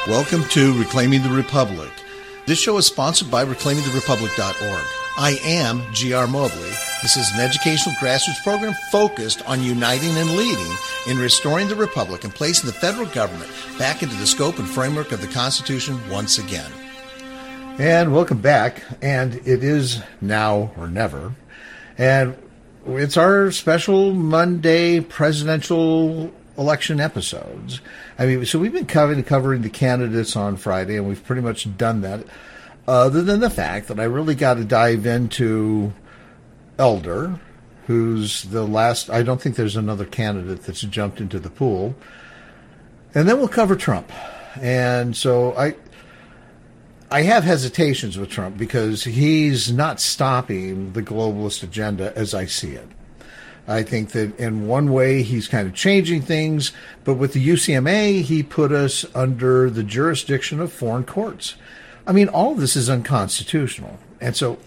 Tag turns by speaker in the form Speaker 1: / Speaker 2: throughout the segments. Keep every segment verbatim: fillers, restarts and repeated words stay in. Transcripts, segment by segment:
Speaker 1: Welcome to Reclaiming the Republic. This show is sponsored by reclaiming the republic dot org. I am G R Mobley. This is an educational grassroots program focused on uniting and leading in restoring the republic and placing the federal government back into the scope and framework of the Constitution once again.
Speaker 2: And welcome back. And it is now or never. And it's our special Monday presidential election episodes. I mean, so we've been covering, covering the candidates on Friday, and we've pretty much done that, other than the fact that I really got to dive into Elder, who's the last. I don't think there's another candidate that's jumped into the pool. And then we'll cover Trump. And so I I have hesitations with Trump because he's not stopping the globalist agenda as I see it. I think that in one way he's kind of changing things, but with the U C M A, he put us under the jurisdiction of foreign courts. I mean, all of this is unconstitutional. And so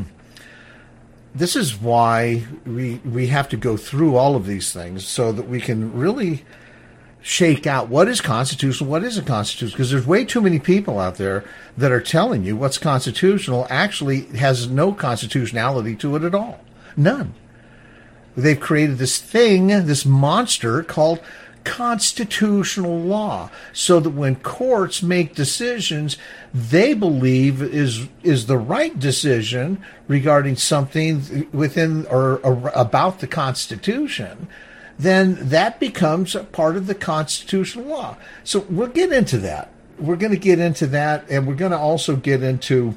Speaker 2: this is why we we have to go through all of these things so that we can really shake out what is constitutional, what isn't constitutional, because there's way too many people out there that are telling you what's constitutional actually has no constitutionality to it at all. None. They've created this thing, this monster called constitutional law, so that when courts make decisions they believe is is the right decision regarding something within or, or about the Constitution, then that becomes a part of the constitutional law. So we'll get into that. We're going to get into that, and we're going to also get into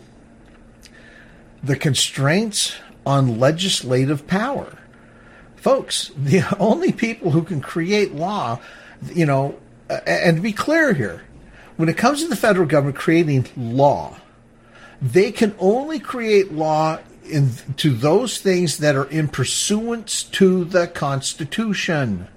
Speaker 2: the constraints on legislative power. Folks, the only people who can create law, you know, and to be clear here, when it comes to the federal government creating law, they can only create law in, to those things that are in pursuance to the Constitution.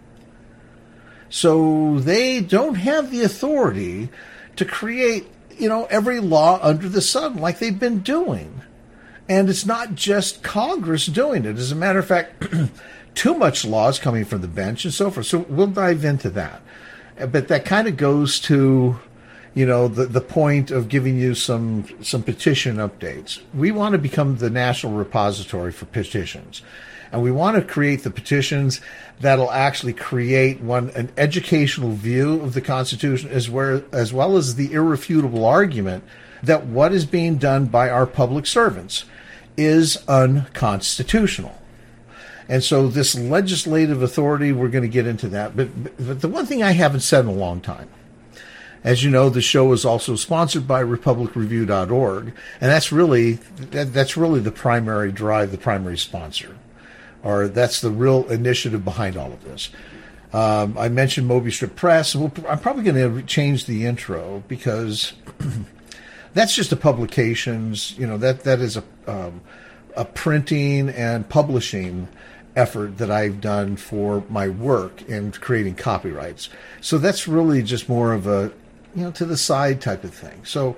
Speaker 2: So they don't have the authority to create, you know, every law under the sun like they've been doing. And it's not just Congress doing it. As a matter of fact, too much law is coming from the bench and so forth. So we'll dive into that. But that kind of goes to, you know, the, the point of giving you some some petition updates. We want to become the national repository for petitions. And we want to create the petitions that'll actually create one an educational view of the Constitution as, where, as well as the irrefutable argument that what is being done by our public servants is unconstitutional. And so this legislative authority, we're going to get into that. But, but the one thing I haven't said in a long time, as you know, the show is also sponsored by republic review dot org, and that's really that, that's really the primary drive, the primary sponsor, or that's the real initiative behind all of this. Um, I mentioned Moby Strip Press. We'll, I'm probably going to change the intro because that's just a publications. You know, that that is a um, a printing and publishing effort that I've done for my work in creating copyrights. So that's really just more of a, you know, to the side type of thing. So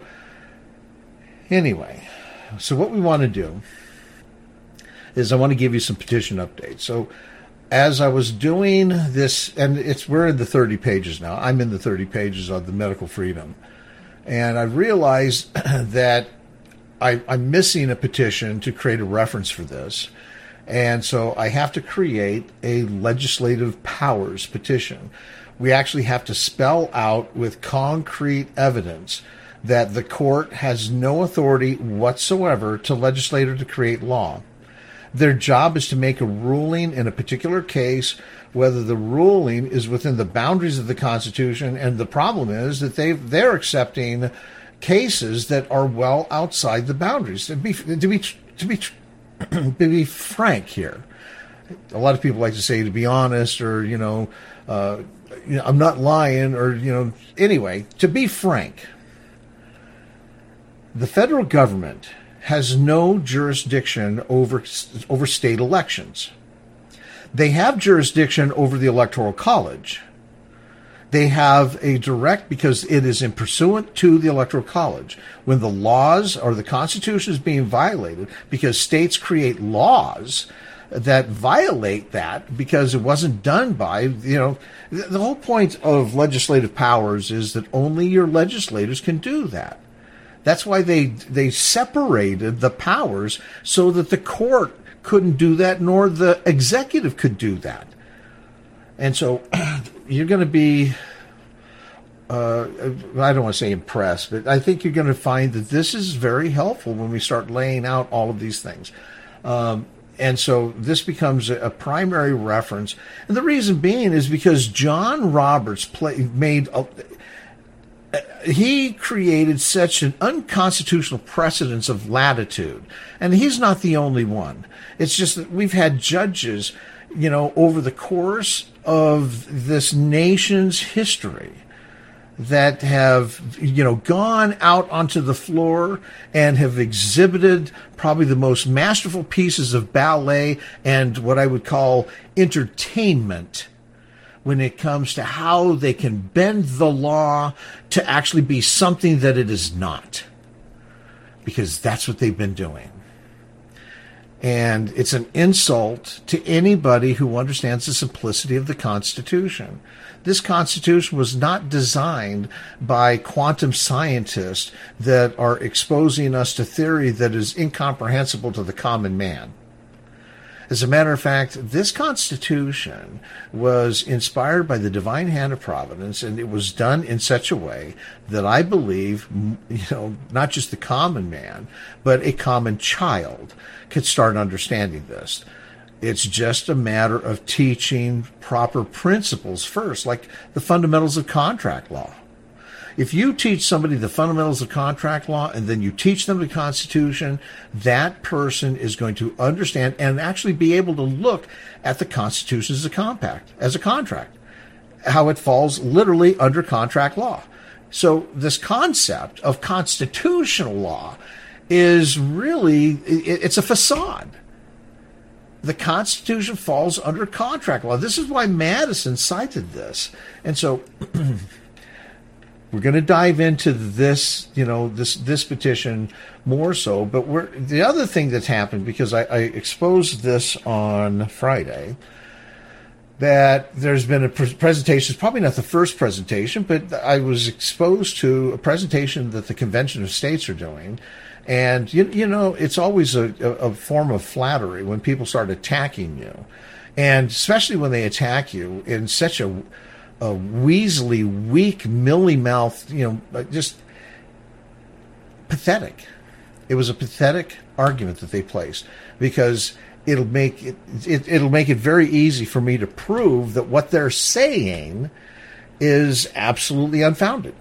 Speaker 2: anyway, so what we want to do is I want to give you some petition updates. So as I was doing this, and it's we're in the thirty pages now. I'm in the thirty pages of the medical freedom. And I realized that I, I'm missing a petition to create a reference for this. And so I have to create a legislative powers petition. We actually have to spell out with concrete evidence that the court has no authority whatsoever to legislate or to create law. Their job is to make a ruling in a particular case, whether the ruling is within the boundaries of the Constitution. And the problem is that they they're accepting cases that are well outside the boundaries. To be to be to be to be frank here, a lot of people like to say to be honest, or you know, uh, you know, I'm not lying, or you know. Anyway, to be frank, the federal government has no jurisdiction over over state elections. They have jurisdiction over the Electoral College. They have a direct, because it is in pursuant to the Electoral College. When the laws or the Constitution is being violated, because states create laws that violate that because it wasn't done by, you know, the, the whole point of legislative powers is that only your legislators can do that. That's why they they separated the powers so that the court couldn't do that, nor the executive could do that. And so you're going to be, uh, I don't want to say impressed, but I think you're going to find that this is very helpful when we start laying out all of these things. Um, and so this becomes a, a primary reference. And the reason being is because John Roberts play, made, a, he created such an unconstitutional precedence of latitude. And he's not the only one. It's just that we've had judges, you know, over the course of this nation's history that have, you know, gone out onto the floor and have exhibited probably the most masterful pieces of ballet and what I would call entertainment when it comes to how they can bend the law to actually be something that it is not. Because that's what they've been doing. And it's an insult to anybody who understands the simplicity of the Constitution. This Constitution was not designed by quantum scientists that are exposing us to theory that is incomprehensible to the common man. As a matter of fact, this Constitution was inspired by the divine hand of providence, and it was done in such a way that I believe, you know, not just the common man, but a common child could start understanding this. It's just a matter of teaching proper principles first, like the fundamentals of contract law. If you teach somebody the fundamentals of contract law and then you teach them the Constitution, that person is going to understand and actually be able to look at the Constitution as a compact, as a contract, how it falls literally under contract law. So this concept of constitutional law is really, it's a facade. The Constitution falls under contract law. This is why Madison cited this. And so we're going to dive into this, you know, this this petition more so. But we're, the other thing that's happened, because I, I exposed this on Friday, that there's been a pre- presentation, it's probably not the first presentation, but I was exposed to a presentation that the Convention of States are doing. And, you, you know, it's always a, a, a form of flattery when people start attacking you. And especially when they attack you in such a, a weaselly, weak, mealy-mouthed, you know, just pathetic. It was a pathetic argument that they placed, because it'll make it, it it'll make it very easy for me to prove that what they're saying is absolutely unfounded.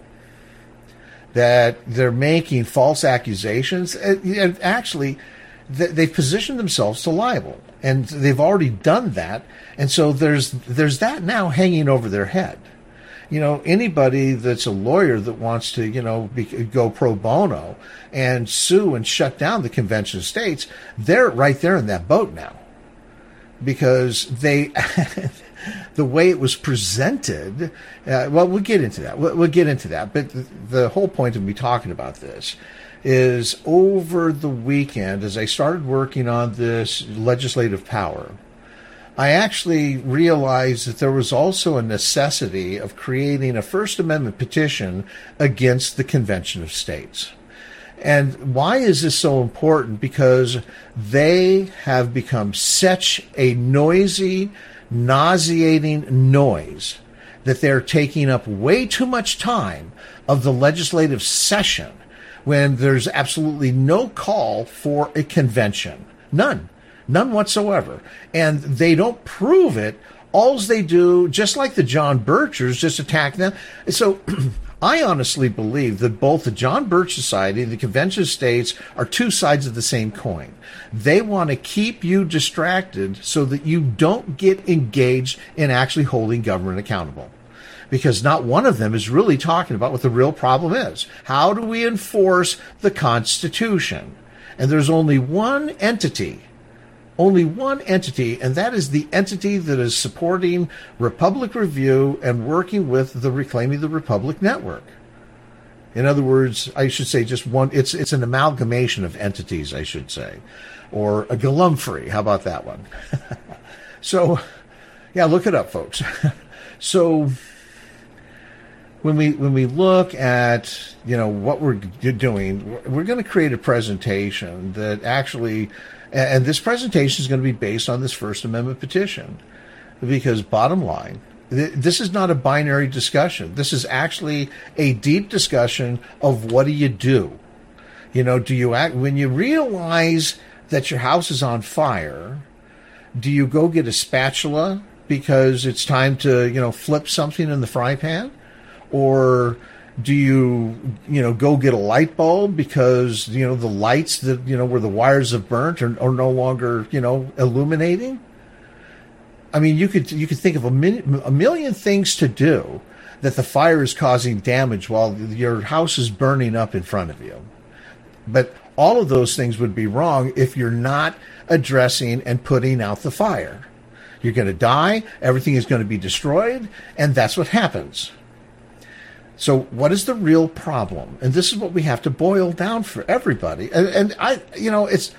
Speaker 2: That they're making false accusations, and actually they've positioned themselves to libel, and they've already done that, and so there's there's that now hanging over their head. You know, anybody that's a lawyer that wants to, you know, be, go pro bono and sue and shut down the Convention of States, they're right there in that boat now, because they. The way it was presented, uh, well, we'll get into that. We'll, we'll get into that. But the, the whole point of me talking about this is, over the weekend, as I started working on this legislative power, I actually realized that there was also a necessity of creating a First Amendment petition against the Convention of States. And why is this so important? Because they have become such a noisy, nauseating noise that they're taking up way too much time of the legislative session when there's absolutely no call for a convention. None. None whatsoever. And they don't prove it. All they do, just like the John Birchers, just attack them. So I honestly believe that both the John Birch Society and the Convention of States are two sides of the same coin. They want to keep you distracted so that you don't get engaged in actually holding government accountable. Because not one of them is really talking about what the real problem is. How do we enforce the Constitution? And there's only one entity Only one entity, and that is the entity that is supporting Republic Review and working with the Reclaiming the Republic Network. In other words, I should say just one, it's it's an amalgamation of entities, I should say. Or a galumphry. How about that one? So, yeah, look it up, folks. So, when we when we look at, you know, what we're doing, we're going to create a presentation that actually, and this presentation is going to be based on this First Amendment petition. Because bottom line, this is not a binary discussion. This is actually a deep discussion of what do you do? You know, do you act when you realize that your house is on fire? Do you go get a spatula because it's time to, you know, flip something in the fry pan? Or do you, you know, go get a light bulb because, you know, the lights that, you know, where the wires have burnt are, are no longer, you know, illuminating? I mean, you could you could think of a, min, a million things to do that the fire is causing damage while your house is burning up in front of you. But all of those things would be wrong if you're not addressing and putting out the fire. You're going to die, everything is going to be destroyed, and that's what happens. So what is the real problem? And this is what we have to boil down for everybody. And, and I, you know, it's...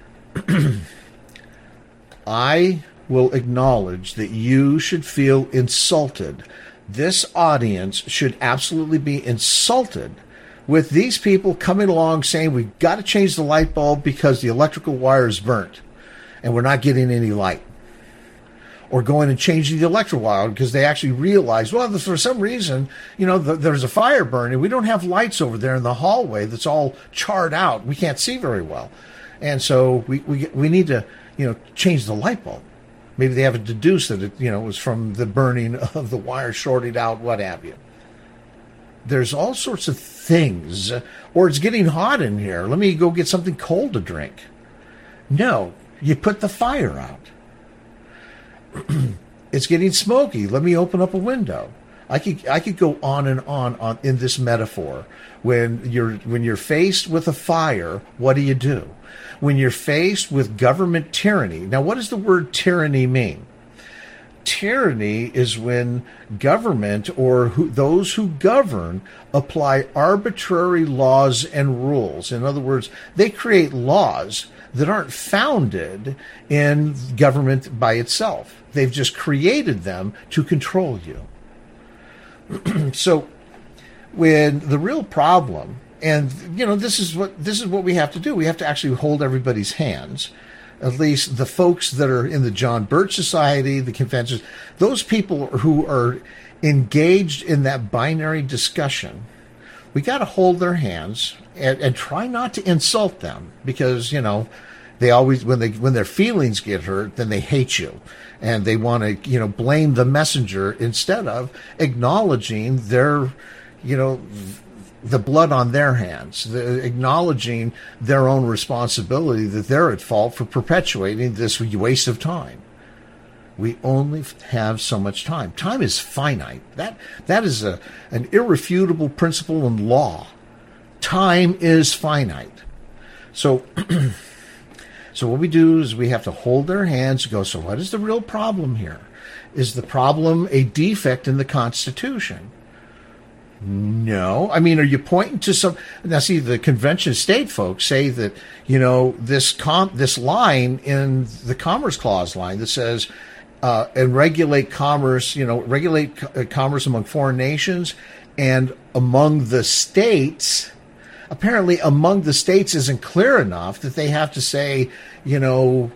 Speaker 2: I... will acknowledge that you should feel insulted. This audience should absolutely be insulted with these people coming along saying we've got to change the light bulb because the electrical wire is burnt and we're not getting any light. Or going and changing the electrical wire because they actually realize, well, for some reason, you know, the, there's a fire burning. We don't have lights over there in the hallway that's all charred out. We can't see very well. And so we, we, we need to, you know, change the light bulb. Maybe they haven't deduced that it, you know, was from the burning of the wire shorted out, what have you. There's all sorts of things. Or it's getting hot in here. Let me go get something cold to drink. No, you put the fire out. It's getting smoky. Let me open up a window. I could I could go on and on on in this metaphor. When you're when you're faced with a fire, what do you do? When you're faced with government tyranny. Now, what does the word tyranny mean? Tyranny is when government or who, those who govern apply arbitrary laws and rules. In other words, they create laws that aren't founded in government by itself. They've just created them to control you. So when the real problem, and you know, this is what this is what we have to do. We have to actually hold everybody's hands. At least the folks that are in the John Birch Society, the conventions, those people who are engaged in that binary discussion, we got to hold their hands and, and try not to insult them, because, you know, they always, when they when their feelings get hurt, then they hate you, and they want to, you know, blame the messenger instead of acknowledging their, you know, the blood on their hands, the, acknowledging their own responsibility, that they're at fault for perpetuating this waste of time. We only have so much time. Time is finite. That that is a an irrefutable principle in law. Time is finite. So, so what we do is we have to hold their hands and go, so what is the real problem here? Is the problem a defect in the Constitution? No. I mean, are you pointing to some... Now, see, the convention state folks say that, you know, this com, this line in the Commerce Clause line that says, uh, and regulate commerce, you know, regulate co- commerce among foreign nations and among the states. Apparently, among the states isn't clear enough that they have to say, you know...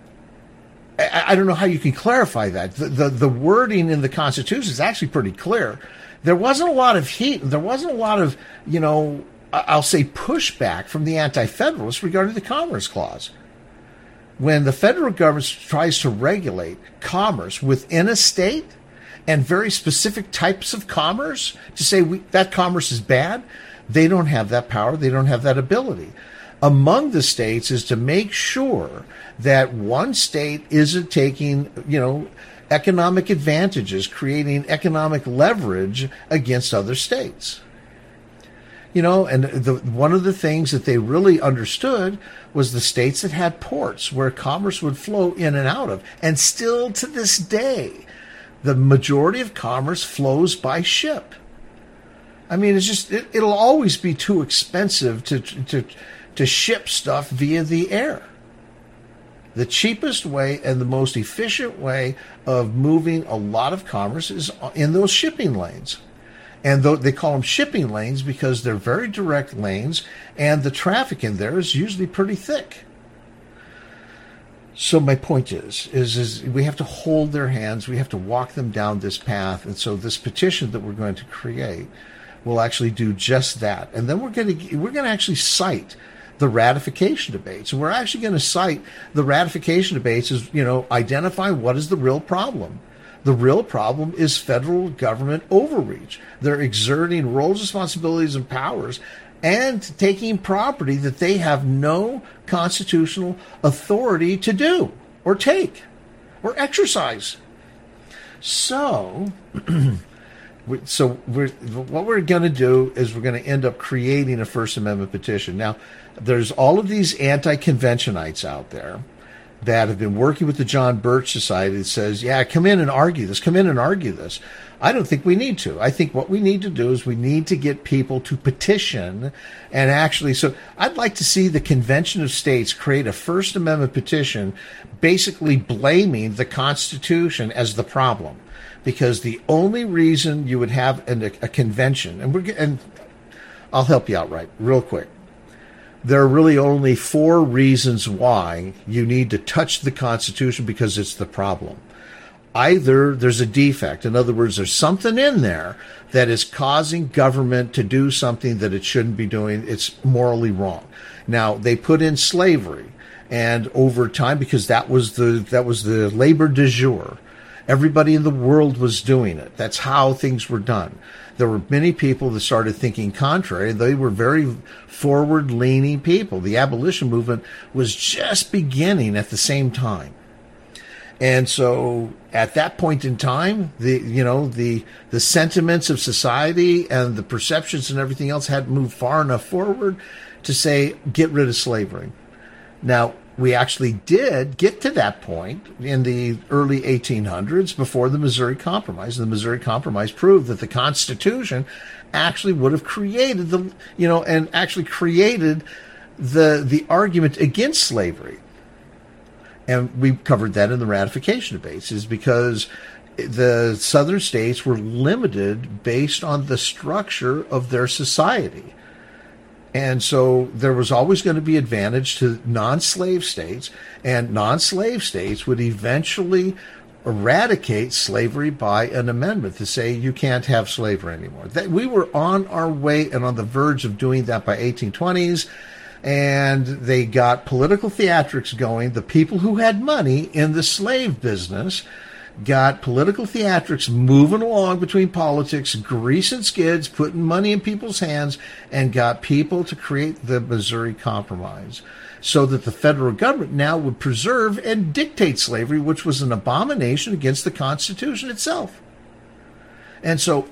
Speaker 2: I, I don't know how you can clarify that. The, the, the wording in the Constitution is actually pretty clear. There wasn't a lot of heat. There wasn't a lot of, you know, I'll say pushback from the anti-federalists regarding the Commerce Clause. When the federal government tries to regulate commerce within a state and very specific types of commerce to say we, that commerce is bad, they don't have that power. They don't have that ability. Among the states is to make sure that one state isn't taking, you know, economic advantages, creating economic leverage against other states. You know, and the, one of the things that they really understood was the states that had ports where commerce would flow in and out of. And still to this day, the majority of commerce flows by ship. I mean, it's just it, it'll always be too expensive to to to ship stuff via the air. The cheapest way and the most efficient way of moving a lot of commerce is in those shipping lanes. And they call them shipping lanes because they're very direct lanes, and the traffic in there is usually pretty thick. So my point is, is, is we have to hold their hands. We have to walk them down this path. And so this petition that we're going to create will actually do just that. And then we're going to we're going to actually cite the ratification debates. And we're actually going to cite the ratification debates as, you know, identify what is the real problem. The real problem is federal government overreach. They're exerting roles, responsibilities, and powers and taking property that they have no constitutional authority to do or take or exercise. So, so we're, what we're going to do is we're going to end up creating a First Amendment petition. Now, there's all of these anti-conventionites out there that have been working with the John Birch Society that says, yeah, come in and argue this, come in and argue this. I don't think we need to. I think what we need to do is we need to get people to petition and actually, so I'd like to see the Convention of States create a First Amendment petition basically blaming the Constitution as the problem. Because the only reason you would have an, a, a convention, and we're and I'll help you out right real quick. There are really only four reasons why you need to touch the Constitution because it's the problem. Either there's a defect. In other words, there's something in there that is causing government to do something that it shouldn't be doing. It's morally wrong. Now, they put in slavery, and over time, because that was the that was the labor du jour, everybody in the world was doing it. That's how things were done. There were many people that started thinking contrary. They were very forward-leaning people. The abolition movement was just beginning at the same time. And so at that point in time, the you know the the sentiments of society and the perceptions and everything else had moved far enough forward to say, get rid of slavery. Now, we actually did get to that point in the early eighteen hundreds before the Missouri Compromise. The Missouri Compromise proved that the Constitution actually would have created the, you know, and actually created the the argument against slavery. And we covered that in the ratification debates, is because the southern states were limited based on the structure of their society. And so there was always going to be advantage to non-slave states, and non-slave states would eventually eradicate slavery by an amendment to say you can't have slavery anymore. That we were on our way and on the verge of doing that by eighteen twenties, and they got political theatrics going. The people who had money in the slave business got political theatrics moving along between politics, greasing skids, putting money in people's hands, and got people to create the Missouri Compromise so that the federal government now would preserve and dictate slavery, which was an abomination against the Constitution itself. And so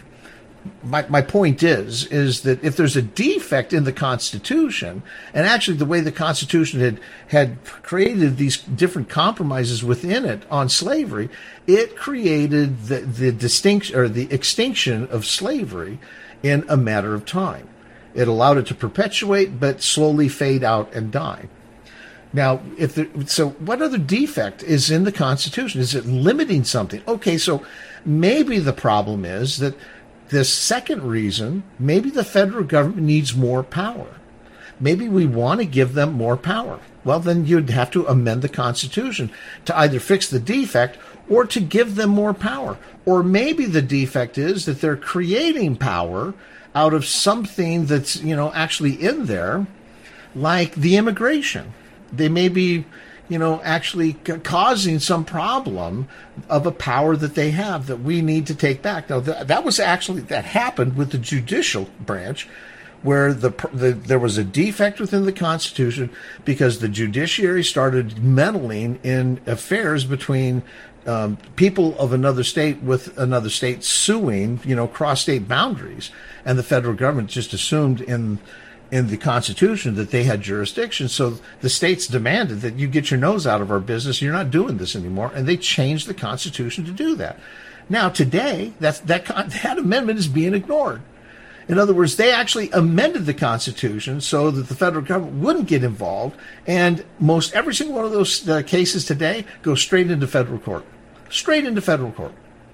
Speaker 2: my my point is, is that if there's a defect in the Constitution, and actually the way the Constitution had, had created these different compromises within it on slavery, it created the, the distinction or the extinction of slavery in a matter of time. It allowed it to perpetuate, but slowly fade out and die. Now, if there, so what other defect is in the Constitution? Is it limiting something? Okay, so maybe the problem is that the second reason, maybe the federal government needs more power. Maybe we want to give them more power. Well, then you'd have to amend the Constitution to either fix the defect or to give them more power. Or maybe the defect is that they're creating power out of something that's, you know, actually in there, like the immigration. They may be, you know, actually c- causing some problem of a power that they have that we need to take back. Now, th- that was actually, that happened with the judicial branch, where the, the there was a defect within the Constitution because the judiciary started meddling in affairs between um, people of another state with another state suing, you know, cross-state boundaries. And the federal government just assumed in in the Constitution that they had jurisdiction. So the states demanded that you get your nose out of our business. You're not doing this anymore. And they changed the Constitution to do that. Now, today, that's, that, that amendment is being ignored. In other words, they actually amended the Constitution so that the federal government wouldn't get involved, and most every single one of those uh, cases today goes straight into federal court. Straight into federal court.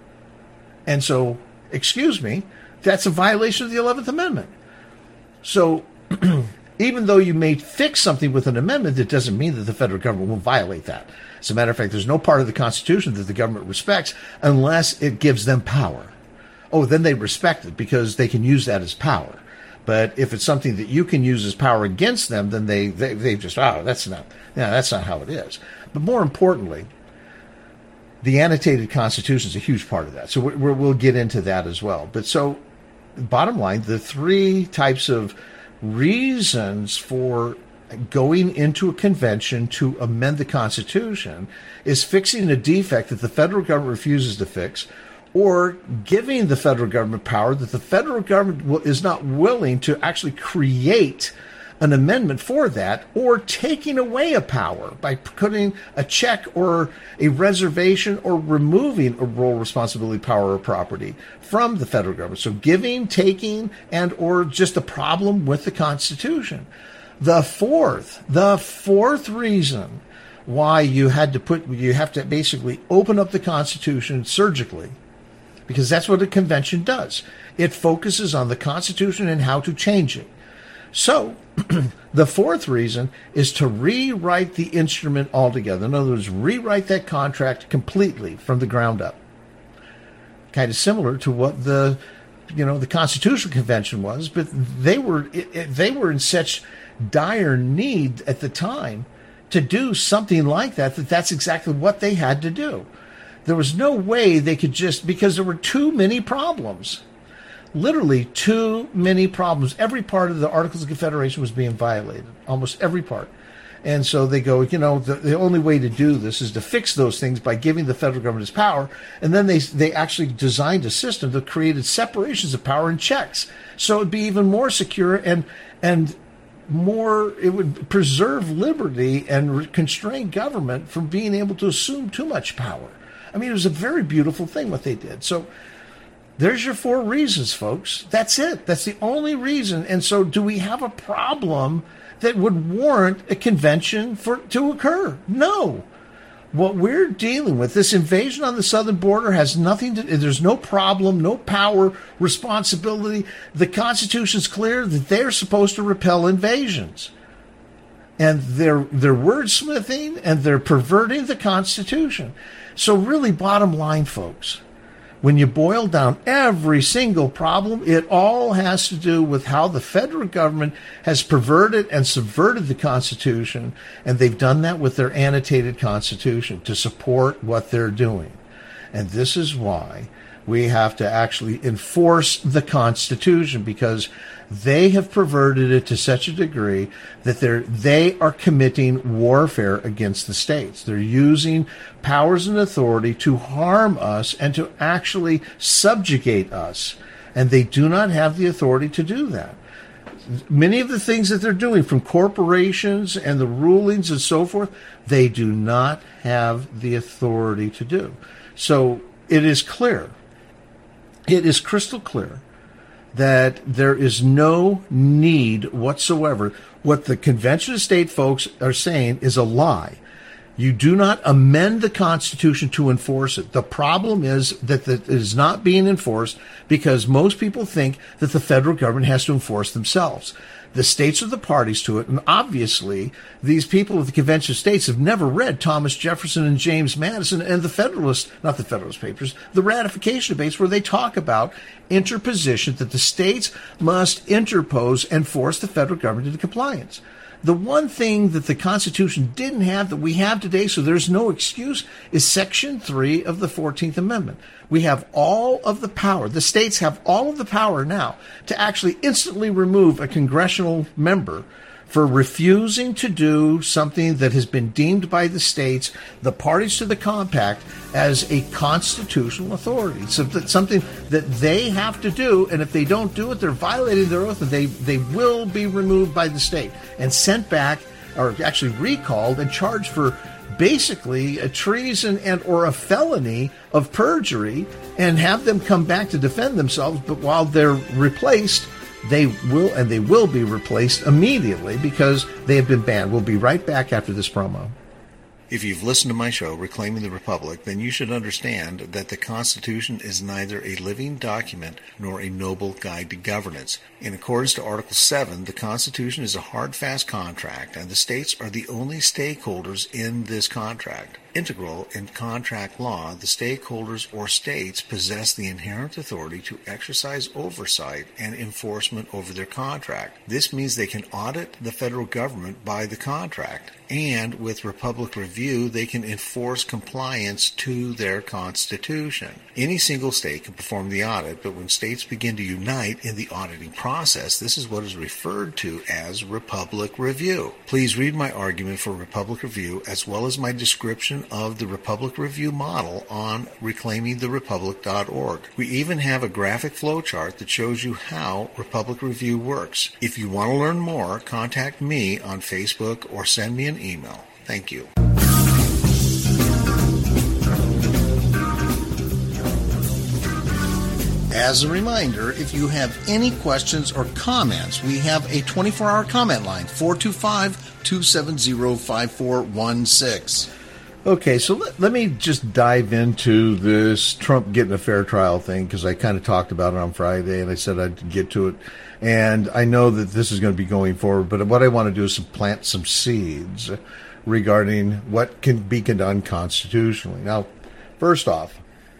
Speaker 2: And so, excuse me, that's a violation of the eleventh Amendment. So, even though you may fix something with an amendment, that doesn't mean that the federal government will violate that. As a matter of fact, there's no part of the Constitution that the government respects unless it gives them power. Oh, then they respect it because they can use that as power. But if it's something that you can use as power against them, then they, they, they just, oh, that's not, yeah, that's not how it is. But more importantly, the annotated Constitution is a huge part of that. So we're, we'll get into that as well. But so, bottom line, the three types of reasons for going into a convention to amend the Constitution is fixing a defect that the federal government refuses to fix, or giving the federal government power that the federal government is not willing to actually create an amendment for that, or taking away a power by putting a check or a reservation or removing a role, responsibility, power, or property from the federal government. So giving, taking, and or just a problem with the Constitution. The fourth, the fourth reason why you had to put, you have to basically open up the Constitution surgically, because that's what a convention does. It focuses on the Constitution and how to change it. So, the fourth reason is to rewrite the instrument altogether. In other words, rewrite that contract completely from the ground up. Kind of similar to what the, you know, the Constitutional Convention was, but they were it, it, they were in such dire need at the time to do something like that that that's exactly what they had to do. There was no way they could just, because there were too many problems. Literally too many problems. Every part of the Articles of Confederation was being violated, almost every part. And so they go, you know, the, the only way to do this is to fix those things by giving the federal government its power. And then they they actually designed a system that created separations of power and checks. So it'd be even more secure and and more, it would preserve liberty and constrain government from being able to assume too much power. I mean, it was a very beautiful thing what they did. So there's your four reasons, folks. That's it. That's the only reason. And so do we have a problem that would warrant a convention for to occur? No. What we're dealing with, this invasion on the southern border has nothing to, there's no problem, no power, responsibility. The Constitution's clear that they're supposed to repel invasions. And they're, they're wordsmithing and they're perverting the Constitution. So really, bottom line, folks, when you boil down every single problem, it all has to do with how the federal government has perverted and subverted the Constitution, and they've done that with their annotated Constitution to support what they're doing. And this is why we have to actually enforce the Constitution, because they have perverted it to such a degree that they're, they are committing warfare against the states. They're using powers and authority to harm us and to actually subjugate us. And they do not have the authority to do that. Many of the things that they're doing, from corporations and the rulings and so forth, they do not have the authority to do. So it is clear, it is crystal clear, that there is no need whatsoever. What the Convention of State folks are saying is a lie. You do not amend the Constitution to enforce it. The problem is that it is not being enforced because most people think that the federal government has to enforce themselves. The states are the parties to it, and obviously these people of the Convention of States have never read Thomas Jefferson and James Madison and the Federalist, not the Federalist Papers, the ratification debates, where they talk about interposition, that the states must interpose and force the federal government into compliance. The one thing that the Constitution didn't have that we have today, so there's no excuse, is Section three of the fourteenth Amendment. We have all of the power. The states have all of the power now to actually instantly remove a congressional member for refusing to do something that has been deemed by the states, the parties to the compact, as a constitutional authority. So that's something that they have to do, and if they don't do it, they're violating their oath, and they, they will be removed by the state and sent back, or actually recalled and charged for basically a treason and or a felony of perjury, and have them come back to defend themselves, but while they're replaced they will, and they will be replaced immediately because they have been banned. We'll be right back after this promo.
Speaker 1: If you've listened to my show, Reclaiming the Republic, then you should understand that the Constitution is neither a living document nor a noble guide to governance. In accordance to Article seven, the Constitution is a hard, fast contract, and the states are the only stakeholders in this contract. Integral in contract law, the stakeholders or states possess the inherent authority to exercise oversight and enforcement over their contract. This means they can audit the federal government by the contract, and with Republic Review, they can enforce compliance to their Constitution. Any single state can perform the audit, but when states begin to unite in the auditing process, this is what is referred to as Republic Review. Please read my argument for Republic Review as well as my description of the Republic Review model on reclaiming the republic dot org. We even have a graphic flowchart that shows you how Republic Review works. If you want to learn more, contact me on Facebook or send me an email. Thank you. As a reminder, if you have any questions or comments, we have a twenty-four hour comment line, four two five, two seven zero, five four one six.
Speaker 2: Okay, so let, let me just dive into this Trump getting a fair trial thing, because I kind of talked about it on Friday, and I said I'd get to it. And I know that this is going to be going forward, but what I want to do is plant some seeds regarding what can be done constitutionally. Now, first off,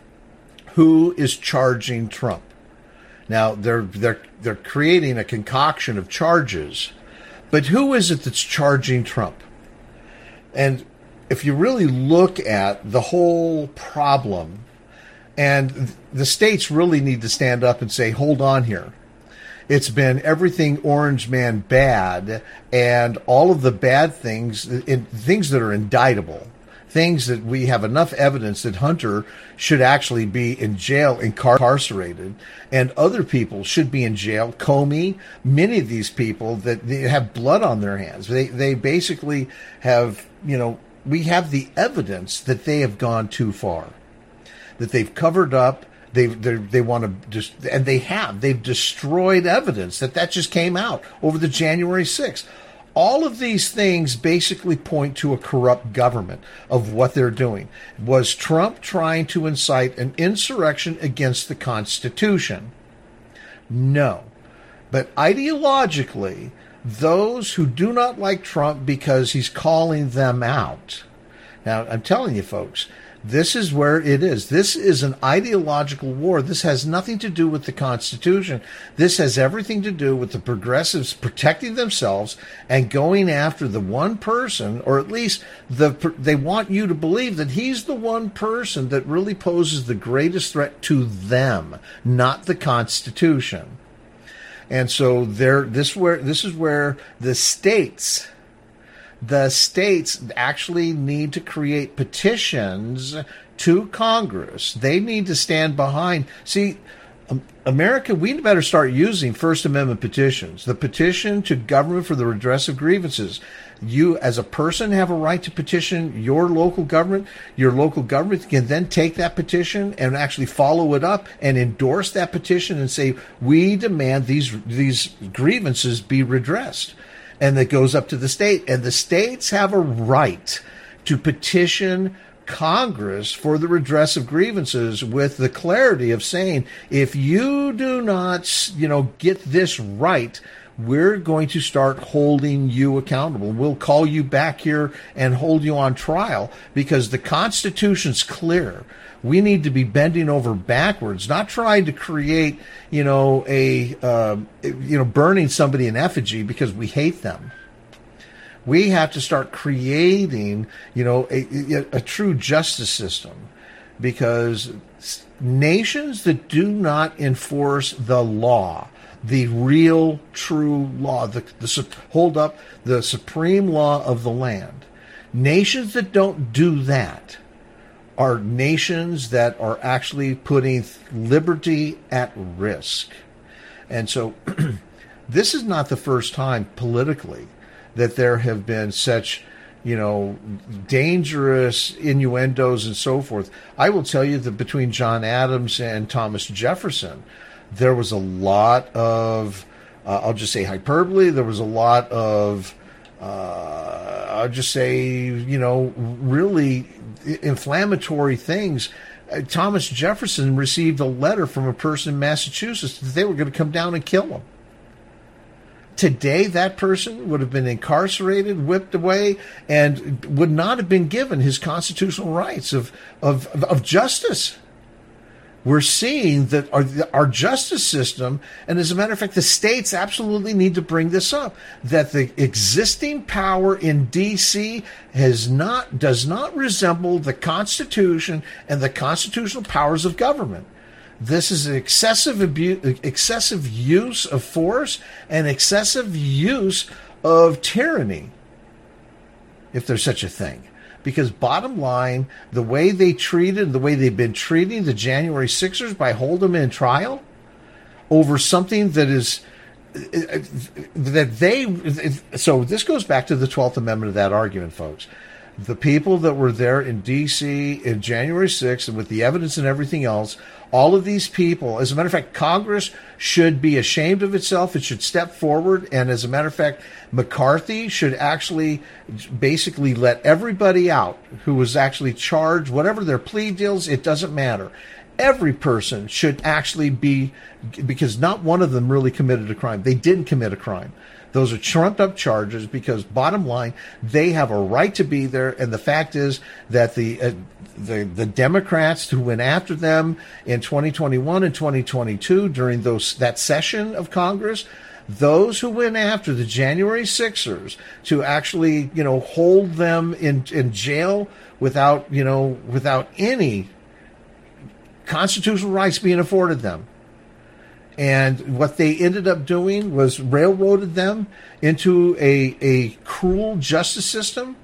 Speaker 2: who is charging Trump? Now, they're they're they're creating a concoction of charges, but who is it that's charging Trump? And if you really look at the whole problem, and the states really need to stand up and say, hold on here. It's been everything Orange Man bad, and all of the bad things, in, things that are indictable, things that we have enough evidence that Hunter should actually be in jail, incarcerated, and other people should be in jail. Comey, many of these people that they have blood on their hands. They they basically have, you know, we have the evidence that they have gone too far, that they've covered up. They they want to just, and they have. They've destroyed evidence that that just came out over the January sixth. All of these things basically point to a corrupt government of what they're doing. Was Trump trying to incite an insurrection against the Constitution? No. But ideologically, those who do not like Trump because he's calling them out. Now, I'm telling you, folks, this is where it is. This is an ideological war. This has nothing to do with the Constitution. This has everything to do with the progressives protecting themselves and going after the one person, or at least the they want you to believe that he's the one person that really poses the greatest threat to them, not the Constitution. And so there, this where this is where the states. The states actually need to create petitions to Congress. They need to stand behind. See, America, we better start using First Amendment petitions. The petition to government for the redress of grievances. You, as a person, have a right to petition your local government. Your local government can then take that petition and actually follow it up and endorse that petition and say, we demand these these grievances be redressed. And that goes up to the state. And the states have a right to petition Congress for the redress of grievances with the clarity of saying, if you do not, you know, get this right, we're going to start holding you accountable. We'll call you back here and hold you on trial because the Constitution's clear. We need to be bending over backwards, not trying to create, you know, a, uh, you know, burning somebody in effigy because we hate them. We have to start creating, you know, a, a true justice system, because nations that do not enforce the law, the real, true law, the, the hold up the supreme law of the land, nations that don't do that are nations that are actually putting liberty at risk. And so this is not the first time politically that there have been such, you know, dangerous innuendos and so forth. I will tell you that between John Adams and Thomas Jefferson, there was a lot of uh, I'll just say hyperbole. There was a lot of, uh, I'll just say, you know, really inflammatory things. Uh, Thomas Jefferson received a letter from a person in Massachusetts that they were going to come down and kill him. Today, that person would have been incarcerated, whipped away, and would not have been given his constitutional rights of, of, of justice. We're seeing that our, our justice system, and as a matter of fact, the states absolutely need to bring this up, that the existing power in D C has not, does not resemble the Constitution and the constitutional powers of government. This is an excessive abuse, excessive use of force and excessive use of tyranny, if there's such a thing. Because bottom line, the way they treated, the way they've been treating the January sixers by holding them in trial over something that is, that they, so this goes back to the twelfth Amendment of that argument, folks. The people that were there in D C in January sixth, and with the evidence and everything else, all of these people, as a matter of fact, Congress should be ashamed of itself. It should step forward. And as a matter of fact, McCarthy should actually basically let everybody out who was actually charged, whatever their plea deals, it doesn't matter. Every person should actually be, because not one of them really committed a crime. They didn't commit a crime. Those are trumped up charges because, bottom line, they have a right to be there. And the fact is that the uh, the the Democrats who went after them in twenty twenty-one and twenty twenty-two during those that session of Congress, those who went after the January sixers to actually, you know, hold them in in jail without, you know, without any constitutional rights being afforded them. And what they ended up doing was railroaded them into a, a cruel justice system.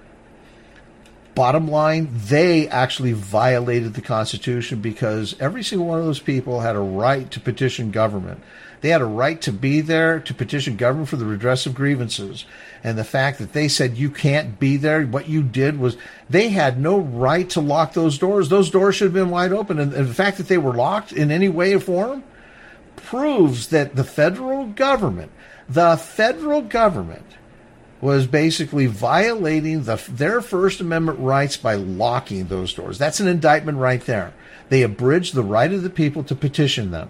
Speaker 2: Bottom line, they actually violated the Constitution because every single one of those people had a right to petition government. They had a right to be there to petition government for the redress of grievances. And the fact that they said you can't be there, what you did was they had no right to lock those doors. Those doors should have been wide open. And, and the fact that they were locked in any way or form proves that the federal government, the federal government was basically violating the, their First Amendment rights by locking those doors. That's an indictment right there. They abridged the right of the people to petition them.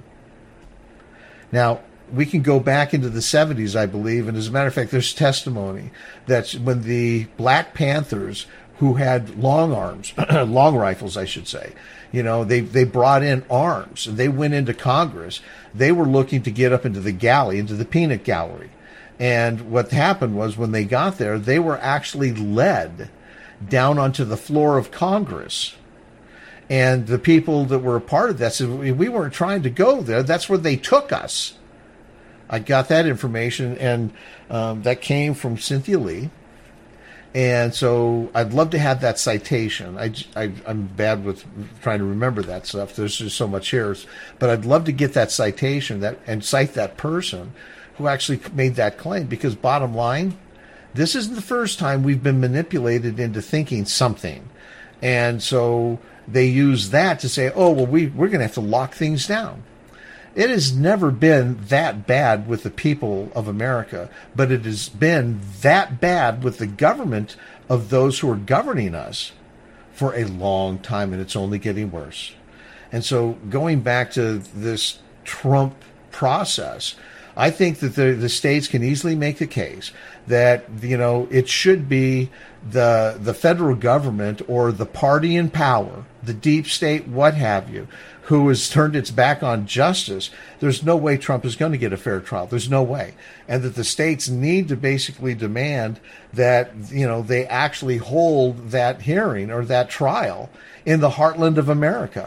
Speaker 2: Now, we can go back into the seventies, I believe, and as a matter of fact, there's testimony that when the Black Panthers, who had long arms, long rifles, I should say, you know, they, they brought in arms, and they went into Congress. They were looking to get up into the galley, into the peanut gallery. And what happened was when they got there, they were actually led down onto the floor of Congress. And the people that were a part of that said, we weren't trying to go there. That's where they took us. I got that information, and um, that came from Cynthia Lee. And so I'd love to have that citation. I, I, I'm bad with trying to remember that stuff. There's just so much here. But I'd love to get that citation that and cite that person who actually made that claim. Because bottom line, this isn't the first time we've been manipulated into thinking something. And so they use that to say, oh, well, we, we're going to have to lock things down. It has never been that bad with the people of America, but it has been that bad with the government of those who are governing us for a long time, and it's only getting worse. And so going back to this Trump process, I think that the, the states can easily make the case that, you know, it should be the the federal government or the party in power, the deep state, what have you, who has turned its back on justice. There's no way Trump is going to get a fair trial. There's no way. And that the states need to basically demand that, you know, they actually hold that hearing or that trial in the heartland of America.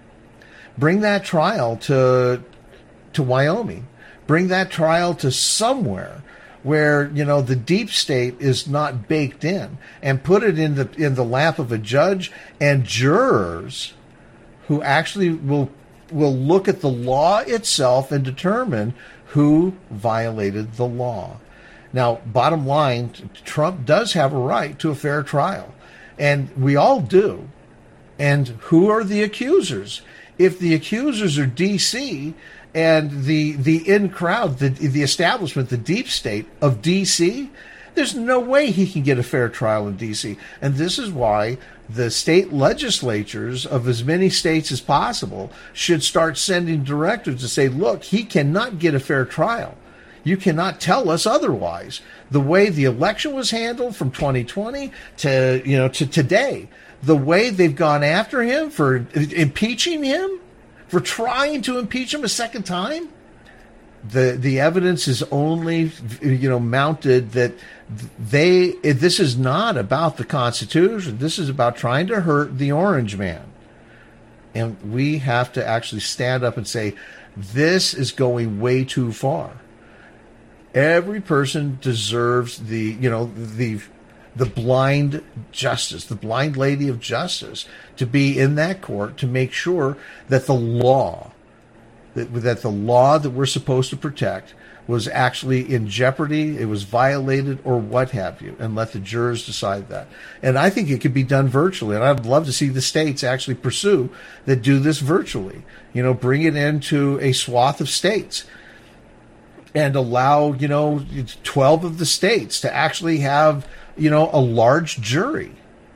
Speaker 2: Bring that trial to to Wyoming. Bring that trial to somewhere where, you know, the deep state is not baked in, and put it in the in the lap of a judge and jurors who actually will will look at the law itself and determine who violated the law. Now, bottom line, Trump does have a right to a fair trial, and we all do. And who are the accusers? if the accusers are D C and the the in crowd, the the establishment, the deep state of D C, there's no way he can get a fair trial in D C. And this is why the state legislatures of as many states as possible should start sending directives to say, look, he cannot get a fair trial. You cannot tell us otherwise. The way the election was handled from twenty twenty to, you know, to today, the way they've gone after him for impeaching him, for trying to impeach him a second time, the the evidence is only, you know, mounted that they this is not about the Constitution. This is about trying to hurt the orange man. And we have to actually stand up and say, this is going way too far. Every person deserves the, you know, the the blind justice, the blind lady of justice, to be in that court to make sure that the law, that, that the law that we're supposed to protect was actually in jeopardy, it was violated, or what have you, and let the jurors decide that. And I think it could be done virtually, and I'd love to see the states actually pursue that do this virtually. You know, bring it into a swath of states and allow, you know, twelve of the states to actually have, you know, a large jury.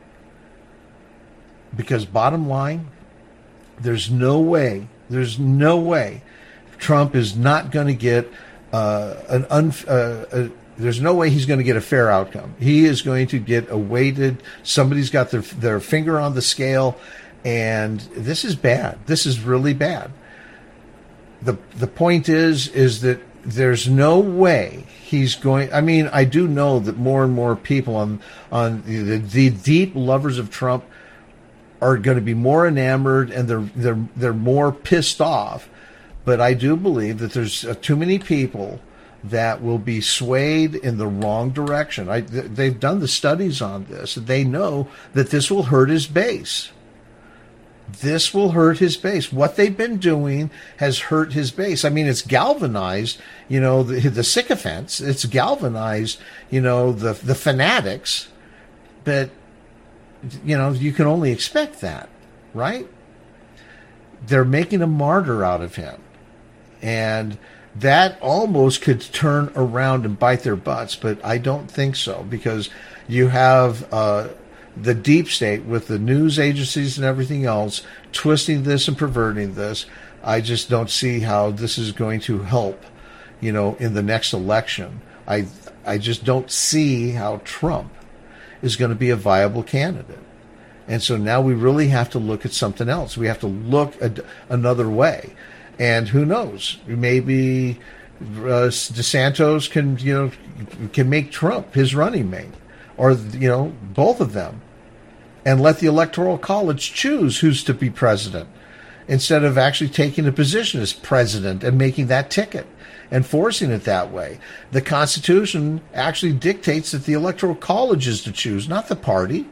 Speaker 2: Because bottom line, there's no way, there's no way Trump is not going to get uh, an un, uh, a, there's no way he's going to get a fair outcome. He is going to get a weighted, somebody's got their their finger on the scale, and this is bad. This is really bad. The the point is, is that there's no way he's going. I mean, I do know that more and more people on on the, the deep lovers of Trump are going to be more enamored, and they're they're they're more pissed off. But I do believe that there's uh, too many people that will be swayed in the wrong direction. I, th- they've done the studies on this, and they know that this will hurt his base. This will hurt his base. What they've been doing has hurt his base. I mean, it's galvanized, you know, the, the sycophants. It's galvanized, you know, the the fanatics. But, you know, you can only expect that, right? They're making a martyr out of him. And that almost could turn around and bite their butts, but I don't think so, because you have uh, the deep state with the news agencies and everything else twisting this and perverting this. I just don't see how this is going to help, you know, in the next election. I I just don't see how Trump is going to be a viable candidate. And so now we really have to look at something else. We have to look at another way. And who knows? Maybe uh, DeSantis can, you know, can make Trump his running mate, or, you know, both of them, and let the Electoral College choose who's to be president, instead of actually taking a position as president and making that ticket and forcing it that way. The Constitution actually dictates that the Electoral College is to choose, not the party.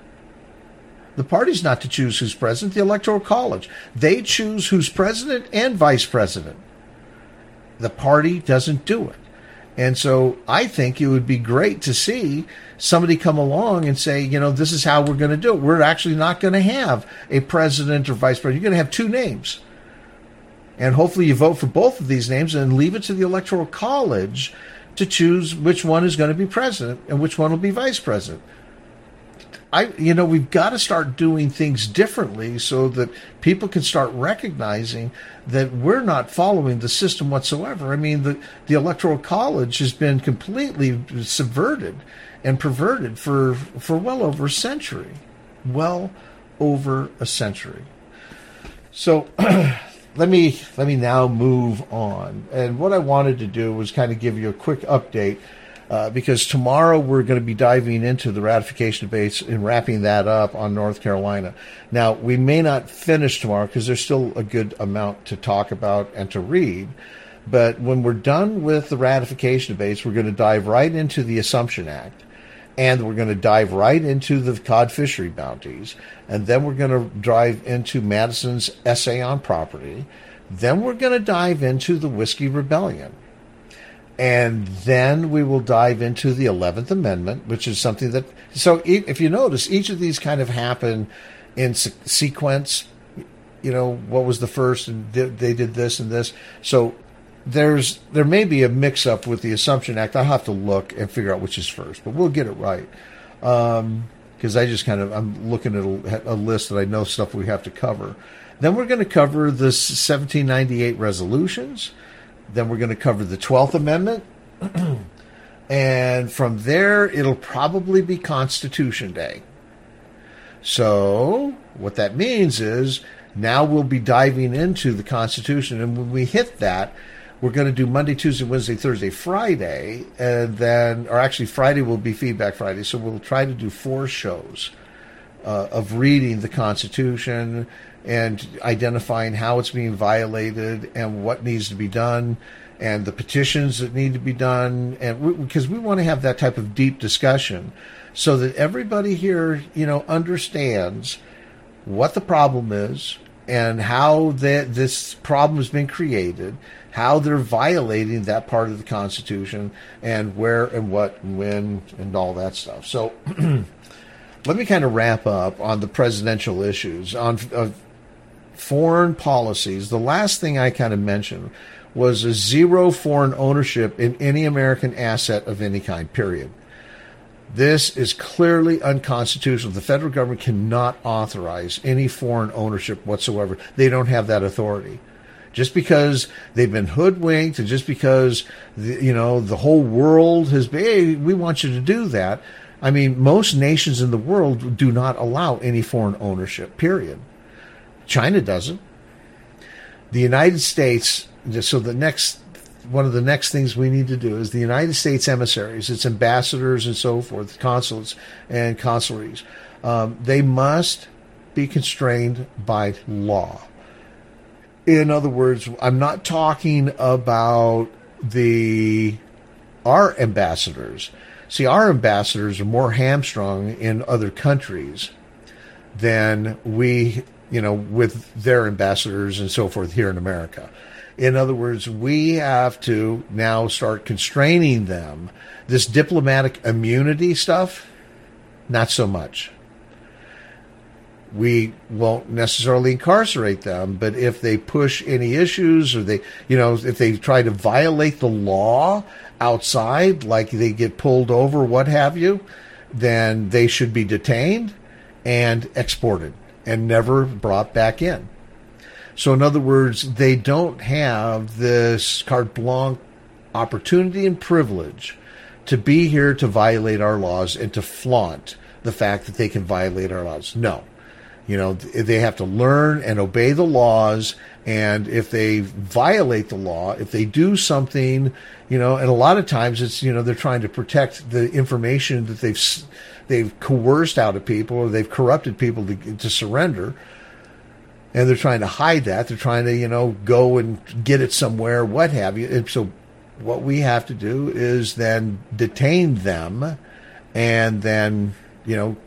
Speaker 2: The party's not to choose who's president, the Electoral College. They choose who's president and vice president. The party doesn't do it. And so I think it would be great to see somebody come along and say, you know, this is how we're going to do it. We're actually not going to have a president or vice president. You're going to have two names. And hopefully you vote for both of these names and leave it to the Electoral College to choose which one is going to be president and which one will be vice president. I, you know, we've got to start doing things differently so that people can start recognizing that we're not following the system whatsoever. I mean, the, the Electoral College has been completely subverted and perverted for, for well over a century. Well over a century. So let me let me now move on. And what I wanted to do was kind of give you a quick update. Uh, because tomorrow we're going to be diving into the ratification debates and wrapping that up on North Carolina. Now, we may not finish tomorrow because there's still a good amount to talk about and to read. But when we're done with the ratification debates, we're going to dive right into the Assumption Act. And we're going to dive right into the cod fishery bounties. And then we're going to dive into Madison's essay on property. Then we're going to dive into the Whiskey Rebellion. And then we will dive into the eleventh Amendment, which is something that... So if you notice, each of these kind of happen in se- sequence. you know, what was the first, and they did this and this. So there's there may be a mix-up with the Assumption Act. I'll have to look and figure out which is first, but we'll get it right. Um, because I just kind of, I'm looking at a, a list that I know stuff we have to cover. Then we're going to cover the seventeen ninety-eight resolutions. Then we're going to cover the twelfth Amendment. And from there, it'll probably be Constitution Day. So what that means is now we'll be diving into the Constitution. And when we hit that, we're going to do Monday, Tuesday, Wednesday, Thursday, Friday. And then, or actually Friday will be Feedback Friday. So we'll try to do four shows uh, of reading the Constitution and identifying how it's being violated and what needs to be done, and the petitions that need to be done, and we, because we want to have that type of deep discussion so that everybody here, you know, understands what the problem is and how that this problem has been created, how they're violating that part of the Constitution, and where and what and when and all that stuff. So let me kind of wrap up on the presidential issues on uh, foreign policies. The last thing I kind of mentioned was a zero foreign ownership in any American asset of any kind, period. This is clearly unconstitutional. The federal government cannot authorize any foreign ownership whatsoever. They don't have that authority. Just because they've been hoodwinked and just because, the, you know, the whole world has been, hey, we want you to do that. I mean, most nations in the world do not allow any foreign ownership, period. China doesn't. The United States, so the next, one of the next things we need to do is the United States emissaries, its ambassadors and so forth, consulates and consularies, um, they must be constrained by law. In other words, I'm not talking about the our ambassadors. See, our ambassadors are more hamstrung in other countries than we, you know, with their ambassadors and so forth here in America. In other words, we have to now start constraining them. This diplomatic immunity stuff, not so much. We won't necessarily incarcerate them, but if they push any issues or they, you know, if they try to violate the law outside, like they get pulled over, what have you, then they should be detained and exported and never brought back in. So in other words, they don't have this carte blanche opportunity and privilege to be here to violate our laws and to flaunt the fact that they can violate our laws. No. You know, they have to learn and obey the laws, and if they violate the law, if they do something, you know, and a lot of times it's, you know, they're trying to protect the information that they've they've coerced out of people or they've corrupted people to, to surrender, and they're trying to hide that. They're trying to, you know, go and get it somewhere, what have you. And so what we have to do is then detain them and then, you know,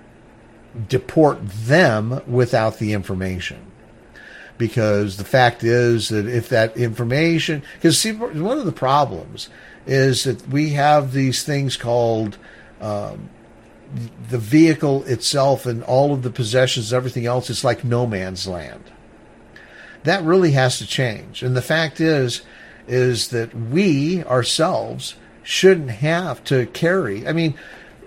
Speaker 2: deport them without the information. Because the fact is that if that information, because see, one of the problems is that we have these things called um, the vehicle itself and all of the possessions, everything else, it's like no man's land. That really has to change. And the fact is, is that we ourselves shouldn't have to carry, I mean,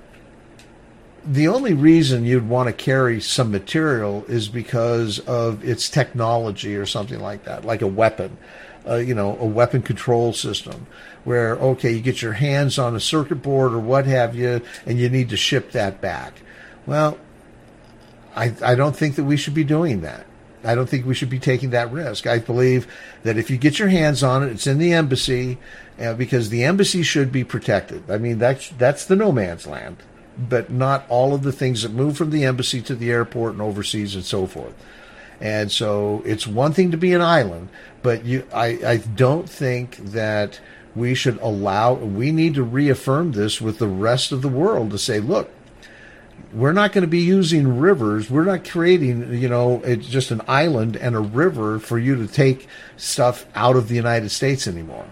Speaker 2: the only reason you'd want to carry some material is because of its technology or something like that, like a weapon, uh, you know, a weapon control system where, okay, you get your hands on a circuit board or what have you, and you need to ship that back. Well, I, I don't think that we should be doing that. I don't think we should be taking that risk. I believe that if you get your hands on it, it's in the embassy, uh, because the embassy should be protected. I mean, that's, that's the no man's land. But not all of the things that move from the embassy to the airport and overseas and so forth. And so it's one thing to be an island, but you, I, I don't think that we should allow, we need to reaffirm this with the rest of the world to say, look, we're not going to be using rivers. We're not creating, you know, it's just an island and a river for you to take stuff out of the United States anymore.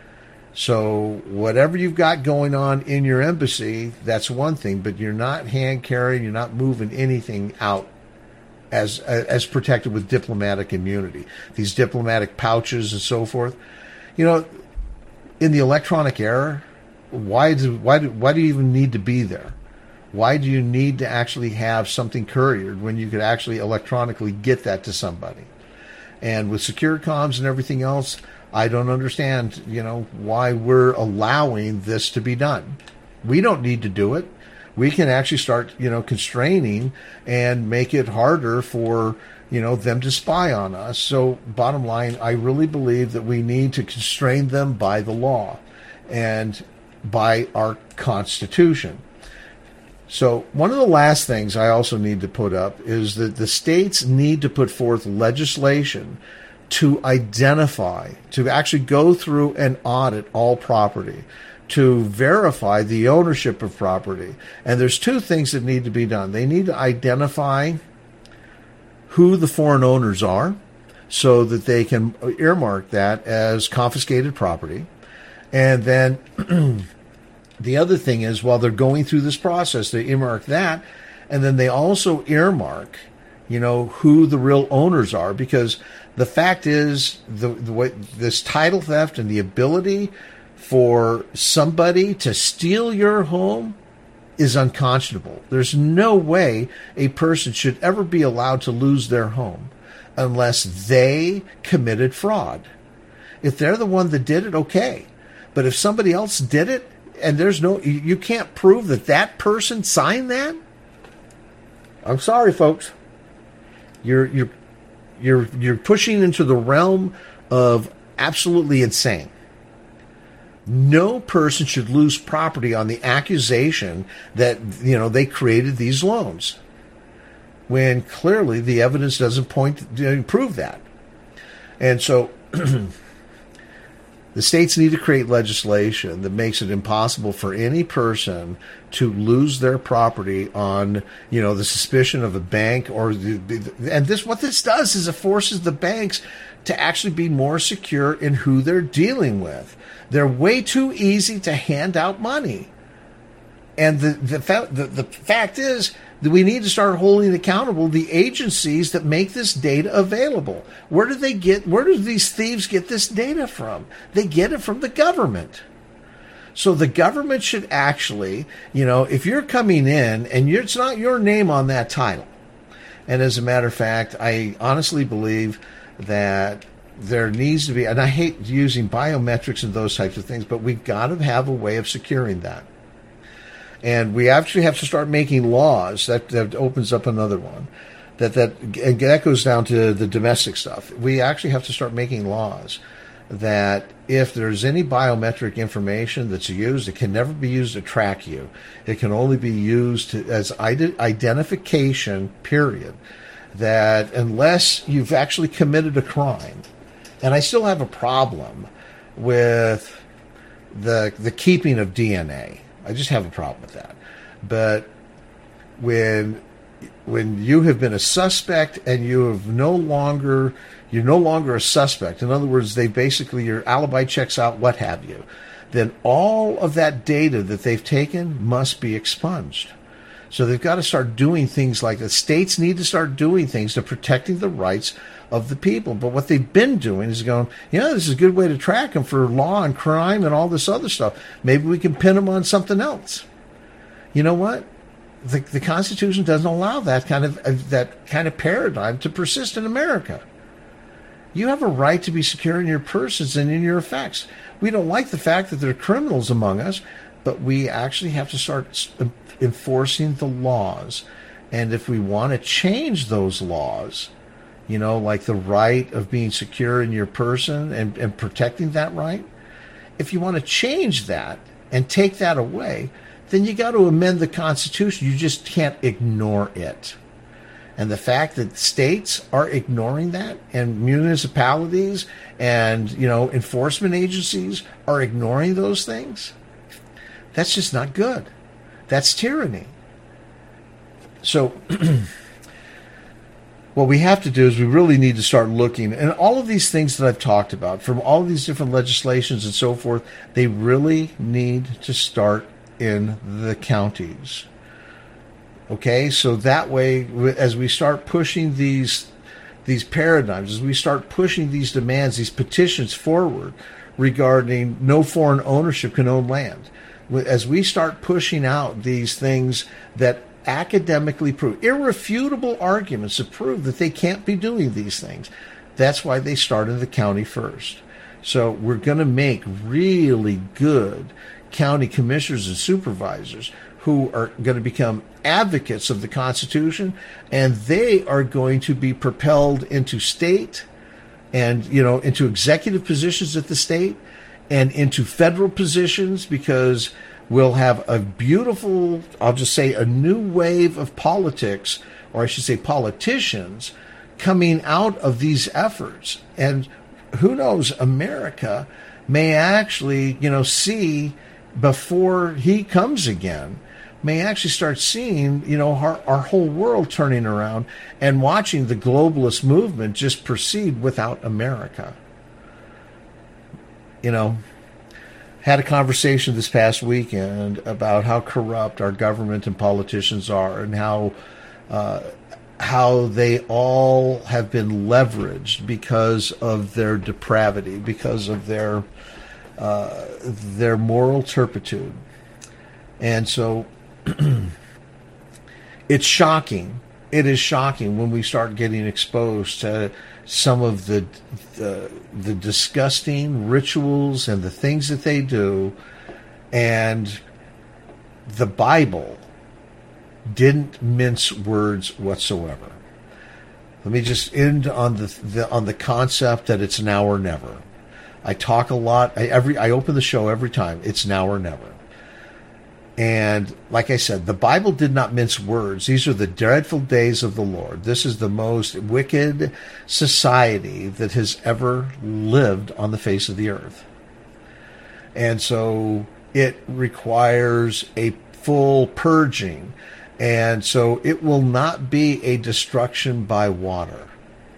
Speaker 2: So whatever you've got going on in your embassy, that's one thing, but you're not hand carrying, you're not moving anything out as as protected with diplomatic immunity, these diplomatic pouches and so forth. You know, in the electronic era, why do why do why do you even need to be there? Why do you need to actually have something couriered when you could actually electronically get that to somebody? And with secure comms and everything else, I don't understand, you know, why we're allowing this to be done. We don't need to do it. We can actually start, you know, constraining and make it harder for, you know, them to spy on us. So bottom line, I really believe that we need to constrain them by the law and by our Constitution. So one of the last things I also need to put up is that the states need to put forth legislation to identify, to actually go through and audit all property, to verify the ownership of property. And there's two things that need to be done. They need to identify who the foreign owners are so that they can earmark that as confiscated property. And then the other thing is, while they're going through this process, they earmark that, and then they also earmark, you know, who the real owners are, because the fact is, the, the way this title theft and the ability for somebody to steal your home is unconscionable. There's no way a person should ever be allowed to lose their home unless they committed fraud. If they're the one that did it, okay. But if somebody else did it, and there's no, you can't prove that that person signed that, I'm sorry, folks. You're you're you're you're pushing into the realm of absolutely insane. No person should lose property on the accusation that, you know, they created these loans, when clearly the evidence doesn't point to prove that. And so the states need to create legislation that makes it impossible for any person to lose their property on, you know, the suspicion of a bank or the, and this, what this does is it forces the banks to actually be more secure in who they're dealing with. They're way too easy to hand out money. And the, the, fa- the, the fact is that we need to start holding accountable the agencies that make this data available. Where do they get, where do these thieves get this data from? They get it from the government. So the government should actually, you know, if you're coming in and you're, it's not your name on that title. And as a matter of fact, I honestly believe that there needs to be, and I hate using biometrics and those types of things, but we've got to have a way of securing that. And we actually have to start making laws. That, that opens up another one. That that and that goes down to the domestic stuff. We actually have to start making laws that if there's any biometric information that's used, it can never be used to track you. It can only be used to, as identification, period. That unless you've actually committed a crime, and I still have a problem with the the keeping of D N A. I just have a problem with that. But when when you have been a suspect and you have no longer you're no longer a suspect, in other words, they basically your alibi checks out, what have you, then all of that data that they've taken must be expunged. So they've got to start doing things like the states need to start doing things to protecting the rights of the people. But what they've been doing is going, you know, this is a good way to track them for law and crime and all this other stuff. Maybe we can pin them on something else. You know what? The, the Constitution doesn't allow that kind of uh, that kind of paradigm to persist in America. You have a right to be secure in your persons and in your effects. We don't like the fact that there are criminals among us, but we actually have to start enforcing the laws. And if we want to change those laws, you know, like the right of being secure in your person and, and protecting that right, if you want to change that and take that away, then you got to amend the Constitution. You just can't ignore it. And the fact that states are ignoring that and municipalities and, you know, enforcement agencies are ignoring those things, that's just not good. That's tyranny. So what we have to do is we really need to start looking, and all of these things that I've talked about, from all of these different legislations and so forth, they really need to start in the counties. Okay, so that way, as we start pushing these these paradigms, as we start pushing these demands, these petitions forward regarding no foreign ownership can own land, as we start pushing out these things that academically prove, irrefutable arguments to prove that they can't be doing these things, that's why they started the county first. So we're going to make really good county commissioners and supervisors who are going to become advocates of the Constitution, and they are going to be propelled into state and, you know, into executive positions at the state and into federal positions, because we'll have a beautiful, I'll just say, a new wave of politics, or I should say politicians, coming out of these efforts. And who knows, America may actually, you know, see before he comes again, may actually start seeing, you know, our, our whole world turning around and watching the globalist movement just proceed without America. You know, had a conversation this past weekend about how corrupt our government and politicians are, and how uh, how they all have been leveraged because of their depravity, because of their uh, their moral turpitude. And so it's shocking. It is shocking when we start getting exposed to some of the, the the disgusting rituals and the things that they do. And the Bible didn't mince words whatsoever. Let me just end on the, the on the concept that it's now or never. I talk a lot. I every I open the show every time. It's now or never. And like I said, the Bible did not mince words. These are the dreadful days of the Lord. This is the most wicked society that has ever lived on the face of the earth. And so it requires a full purging. And so it will not be a destruction by water.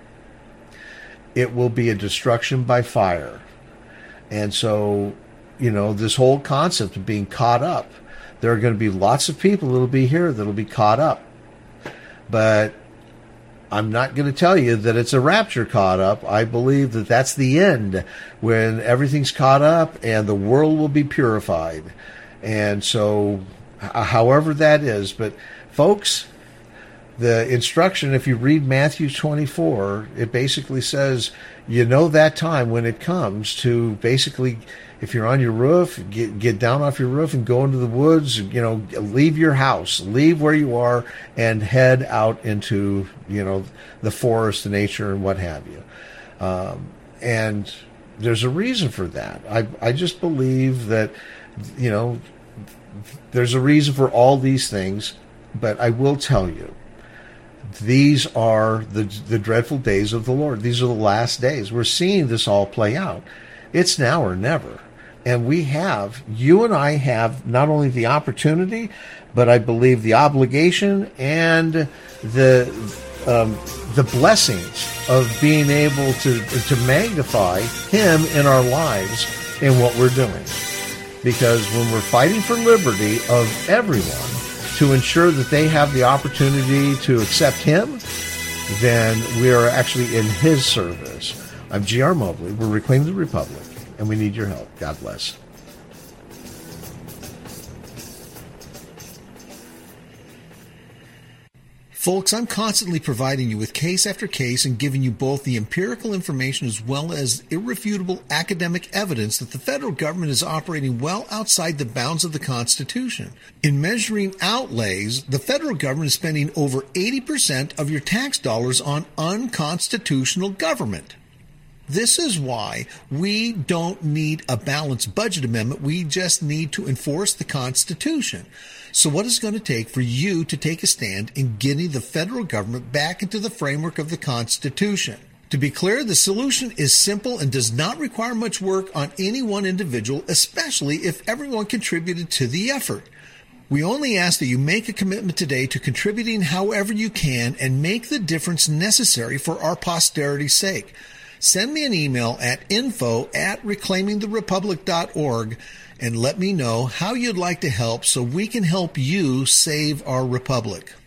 Speaker 2: It will be a destruction by fire. And so, you know, this whole concept of being caught up, there are going to be lots of people that will be here that will be caught up. But I'm not going to tell you that it's a rapture caught up. I believe that that's the end, when everything's caught up and the world will be purified. And so, however that is. But folks, the instruction, if you read Matthew twenty-four, it basically says, you know that time when it comes to basically, if you're on your roof, get get down off your roof and go into the woods, you know, leave your house, leave where you are, and head out into, you know, the forest, the nature, and what have you. Um, and there's a reason for that. I I just believe that, you know, there's a reason for all these things, but I will tell you, these are the the dreadful days of the Lord. These are the last days. We're seeing this all play out. It's now or never. And we have, you and I have not only the opportunity, but I believe the obligation and the um, the blessings of being able to to magnify Him in our lives in what we're doing. Because when we're fighting for liberty of everyone, to ensure that they have the opportunity to accept Him, then we are actually in His service. I'm G R Mobley. We're Reclaiming the Republic, and we need your help. God bless.
Speaker 1: Folks, I'm constantly providing you with case after case and giving you both the empirical information as well as irrefutable academic evidence that the federal government is operating well outside the bounds of the Constitution. In measuring outlays, the federal government is spending over eighty percent of your tax dollars on unconstitutional government. This is why we don't need a balanced budget amendment. We just need to enforce the Constitution. So what is it going to take for you to take a stand in getting the federal government back into the framework of the Constitution? To be clear, the solution is simple and does not require much work on any one individual, especially if everyone contributed to the effort. We only ask that you make a commitment today to contributing however you can and make the difference necessary for our posterity's sake. Send me an email at info at reclaiming the republic dot org and let me know how you'd like to help so we can help you save our republic.